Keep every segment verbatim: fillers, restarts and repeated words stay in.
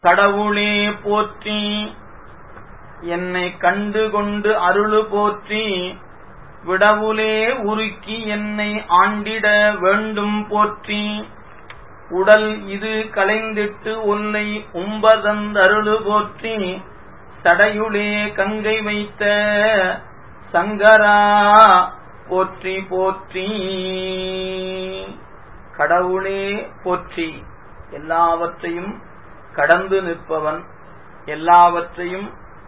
கடவுளே போற்றி, என்னை கண்டு கொண்டு அருளு போற்றி, விடவுளே உருக்கி என்னை ஆண்டிட வேண்டும் போற்றி, உடல் இது களைந்திட்டு ஒல்லை உம்பதந்தருளு போற்றி, சடையுளே கங்கை வைத்த சங்கரா போற்றி போற்றி. கடவுளே போற்றி, எல்லாவற்றையும் கடந்து நிற்பவன், எல்லாவற்றையும்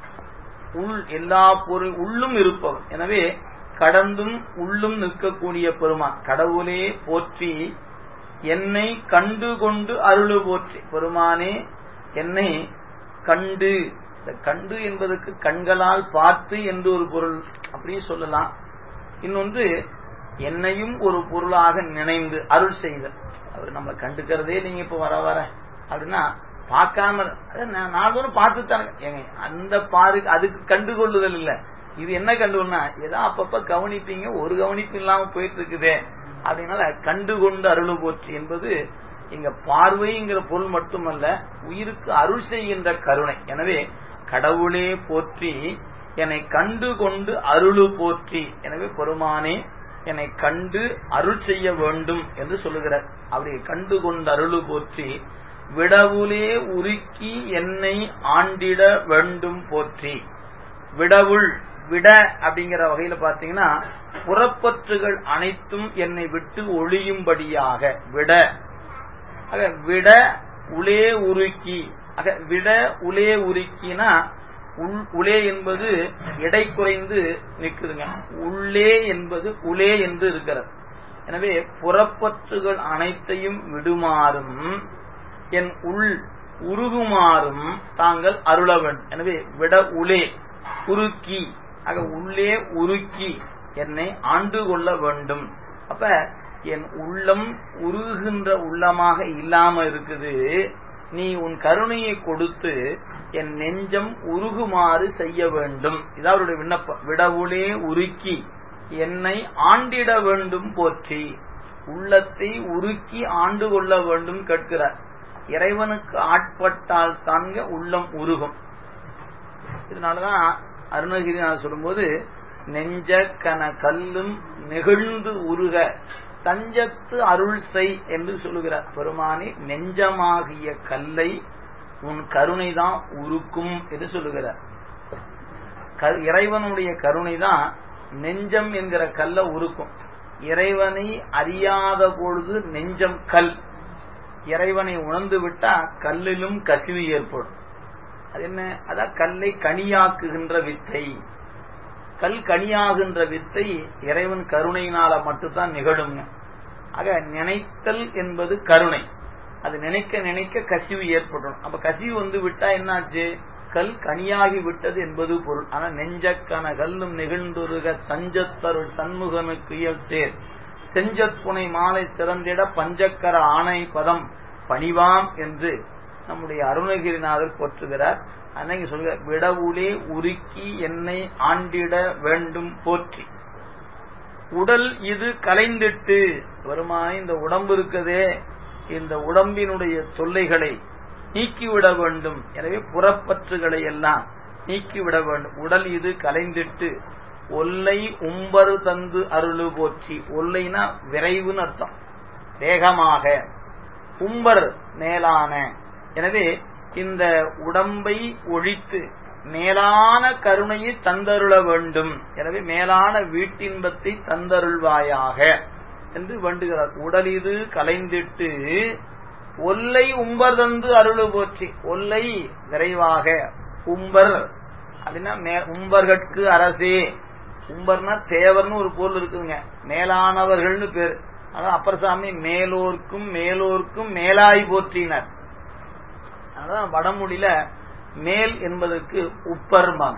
உள் எல்லா பொருள் உள்ளும் இருப்பவன். எனவே கடந்தும் உள்ளும் நிற்கக்கூடிய பெருமான். கடவுளே போற்றி, என்னை கண்டு கொண்டு அருளு போற்றி. பெருமானே என்னை கண்டு, இந்த கண்டு என்பதற்கு கண்களால் பார்த்து என்று ஒரு பொருள் அப்படியே சொல்லலாம். இன்னொன்று என்னையும் ஒரு பொருளாக நினைந்து அருள் செய்த. அவர் நம்ம கண்டுக்கிறதே நீங்க இப்ப வர வர அப்படின்னா பார்க்காம நாளும் பார்த்துத்தானே அந்த பாரு, அதுக்கு கண்டுகொள்ளுதல் இல்ல. இது என்ன கண்டுகொள்ளா ஏதோ அப்பப்ப கவனிப்பீங்க, ஒரு கவனிப்பு இல்லாம போயிட்டு இருக்குதே அப்படின்னால கண்டுகொண்டு அருள் போற்றி என்பது இங்க பார்வைங்கிற பொருள் மட்டுமல்ல, உயிருக்கு அருள் செய்கின்ற கருணை. எனவே கடவுளே போற்றி, என்னை கண்டு கொண்டு அருளு போற்றி. எனவே பெருமானே என்னை கண்டு அருள் செய்ய வேண்டும் என்று சொல்லுகிறார். அப்படி கண்டு கொண்டு அருளு போற்றி, விடவுளே உருக்கி என்னை ஆண்டிட வேண்டும் போற்றி. விடவுள் விட அப்படிங்கிற வகையில பாத்தீங்கன்னா புறப்பற்றுகள் அனைத்தும் என்னை விட்டு ஒழியும்படியாக விட. ஆக விட உளே உருக்கி, ஆக விட உளே உருக்கினா உளே என்பது எடை குறைந்து நிற்குதுங்க, உள்ளே என்பது உளே என்று இருக்கிறது. எனவே புறப்பற்றுகள் அனைத்தையும் விடுமாறும் என் உள் உருகுமாறும் தாங்கள் அருள வேண்டும். எனவே விட உளே உருக்கி, ஆக உள்ளே உருக்கி என்னை ஆண்டு கொள்ள வேண்டும். அப்ப என் உள்ளம் உருகுகின்ற உள்ளமாக இல்லாம இருக்குது, நீ உன் கருணையை கொடுத்து என் நெஞ்சம் உருகுமாறு செய்ய வேண்டும். இதான் அவருடைய விண்ணப்பம். விடவுளே உருக்கி என்னை ஆண்டிட வேண்டும் போற்றி. உள்ளத்தை உருக்கி ஆண்டு கொள்ள வேண்டும் கேட்கிறார். இறைவனுக்கு ஆட்பட்டால் தாங்க உள்ளம் உருகும். இதனாலதான் அருணகிரிநாதர் சொல்லும்போது நெஞ்ச கன கல்லும் நெகிழ்ந்து உருக தஞ்சத்து அருள் செய் என்று சொல்லுகிறார். பெருமானி நெஞ்சமாகிய கல்லை உன் கருணைதான் உருக்கும் என்று சொல்லுகிறார். இறைவனுடைய கருணைதான் நெஞ்சம் என்கிற கல்லை உருக்கும். இறைவனை அறியாத பொழுது நெஞ்சம் கல், இறைவனை உணர்ந்து விட்டா கல்லிலும் கசிவு ஏற்படும். அது என்ன? அதான் கல்லை கனியாக்குகின்ற வித்தை. கல் கனியாகின்ற வித்தை இறைவன் கருணையினால மட்டும்தான் நிகழுங்க. ஆக நினைத்தல் என்பது கருணை. அது நினைக்க நினைக்க கசிவு ஏற்படும். அப்ப கசிவு வந்து விட்டா என்னாச்சு? கல் கனியாகி விட்டது என்பது பொருள். ஆனா நெஞ்சக்கன கல்லும் நெகிழ்ந்துருக தஞ்சத்தருள் சண்முகனுக்கு இயல் சேர் செஞ்சத்துணை மாலை சிறந்திட பஞ்சக்கர ஆணை பதம் பணிவாம் என்று நம்முடைய அருணகிரிநாதர் போற்றுகிறார். அன்னைக்கு சொல்கிறார், விடவுளே உருக்கி என்னை ஆண்டிட வேண்டும் போற்றி. உடல் இது கலைந்திட்டு, வருமானே இந்த உடம்பு இருக்கதே, இந்த உடம்பினுடைய தொல்லைகளை நீக்கிவிட வேண்டும். எனவே புறப்பற்றுகளை எல்லாம் நீக்கிவிட வேண்டும். உடல் இது கலைந்திட்டு ஒல்லை உம்பரு தந்து அருளு போற்றி. ஒல்லைனா விரைவுன்னு அர்த்தம், வேகமாக. உம்பர் மேலான. எனவே இந்த உடம்பை ஒழித்து மேலான கருணையை தந்தருள வேண்டும். எனவே மேலான வீட்டின்பத்தை தந்தருள்வாயாக என்று வேண்டுகிறார். உடல் இது கலைந்திட்டு ஒல்லை உம்பர் தந்து அருளு போற்றி. ஒல்லை விரைவாக, உம்பர் அப்படின்னா உம்பர்கட்கு அரசே. உம்பர்னா தேவர்னு ஒரு பொருள் இருக்குதுங்க, மேலானவர்கள்னு பேரு. அதான் அப்பர்சாமி மேலோர்க்கும் மேலோர்க்கும் மேலாய் போற்றினார். அதான் வடமொழியில மேல் என்பதற்கு உப்பர்பாங்க.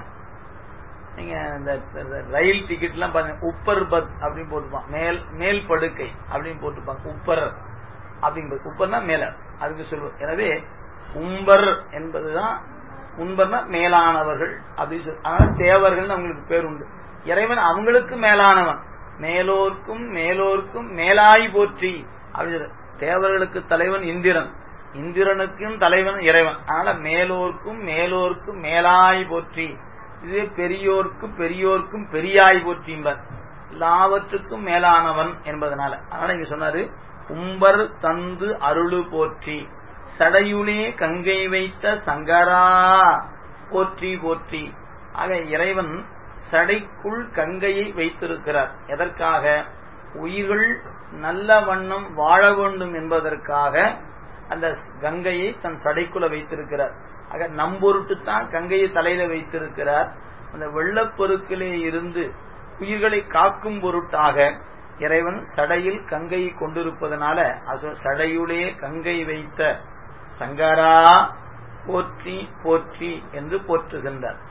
நீங்க இந்த ரயில் டிக்கெட் எல்லாம் பாருங்க, உப்பர் பத் அப்படின்னு போட்டுப்பாங்க, மேல் மேல் படுக்கை அப்படின்னு போட்டுப்பாங்க. உப்பர் அப்படிங்கிறது உப்பர்னா மேல, அதுக்கு சொல்லுவோம். எனவே உம்பர் என்பதுதான், உம்பர்னா மேலானவர்கள் அப்படின்னு சொல்லு. அதனால தேவர்கள் அவங்களுக்கு பேர் உண்டு. இறைவன் அவங்களுக்கு மேலானவன். மேலோர்க்கும் மேலோர்க்கும் மேலாய் போற்றி அப்படின்னு. தேவர்களுக்கு தலைவன் இந்திரன், இந்திரனுக்கும் தலைவன் இறைவன். அதனால மேலோர்க்கும் மேலோர்க்கும் மேலாய் போற்றி, இது பெரியோர்க்கு பெரியோர்க்கும் பெரியாய் போற்றிம்பார், எல்லாவற்றுக்கும் மேலானவன் என்பதனால. அதனால இங்க சொன்னாரு உம்பர் தந்து அருளு போற்றி, சடையுளே கங்கை வைத்த சங்கரா போற்றி போற்றி. ஆக இறைவன் சடைக்குள் கங்கையை வைத்திருக்கிறார். எதற்காக? உயிர்கள் நல்ல வண்ணம் வாழ வேண்டும் என்பதற்காக அந்த கங்கையை தன் சடைக்குள்ள வைத்திருக்கிறார். ஆக நம்பொருட்டு தான் கங்கையை தலையில வைத்திருக்கிறார். அந்த வெள்ளப்பெருக்கிலே இருந்து உயிர்களை காக்கும் பொருட்டாக இறைவன் சடையில் கங்கையை கொண்டிருப்பதனால சடையுளே கங்கை வைத்த சங்கரா போற்றி போற்றி என்று போற்றுகின்றார்.